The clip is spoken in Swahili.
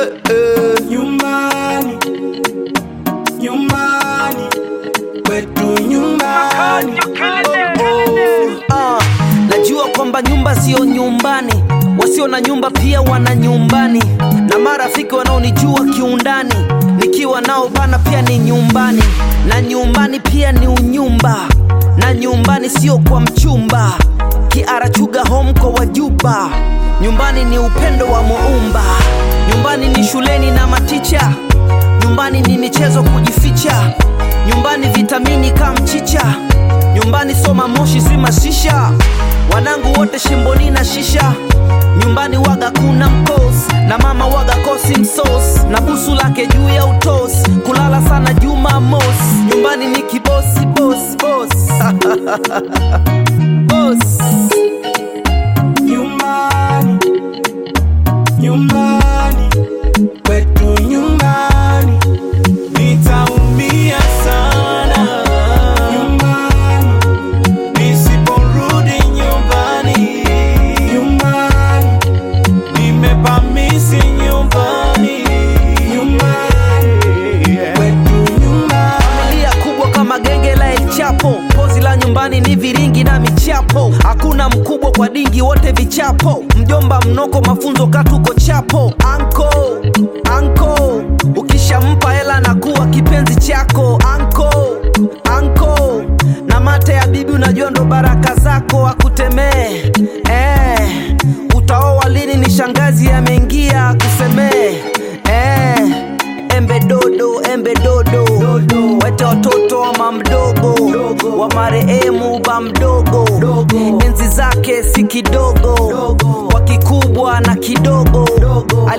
Nyumbani, nyumbani, kwetu nyumbani. Najua kwamba nyumba sio nyumbani, wasio na nyumba pia wana nyumbani, na marafiki wanaonijua kiundani, nikiwa nao bana pia ni nyumbani, na nyumbani pia ni unyumba, na nyumbani sio kwa mchumba, Kiarachuga home kwa wajuba. Nyumbani ni upendo wa Muumba, nyumbani ni shuleni na maticha, nyumbani ni michezo kujificha, nyumbani vitamini kama mchicha, nyumbani soma moshi si mashisha, wanangu wote shimboni na shisha, nyumbani waga kuna mkos, na mama waga kosi msos, na busu lake juu ya utos, kulala sana Jumamos, nyumbani ni kibosi boss boss. Boss. Nyumbani, nyumbani, kwetu nyumbani. Nitaumia sana nyumbani, nisiporudi nyumbani. Nyumbani, nimepamisi nyumbani. Nyumbani, kwetu nyumbani. Familia kubwa kama genge la El Chapo, pozi la nyumbani ni viringi na michapo, hakuna mkubwa kwa dingi wote vichapo, mjomba mnoko mafunzo katuko chapo, anko ukishampa hela na kuwa kipenzi chako, anko na mate ya bibi unajua ndo baraka zako akutemee, utaoa lini ni shangazi ameingia kusemee, embe dodo wete watoto wa mamdogo wa marehemu ba mdogo, enzi zake si kidogo, kwa kikubwa na kidogo,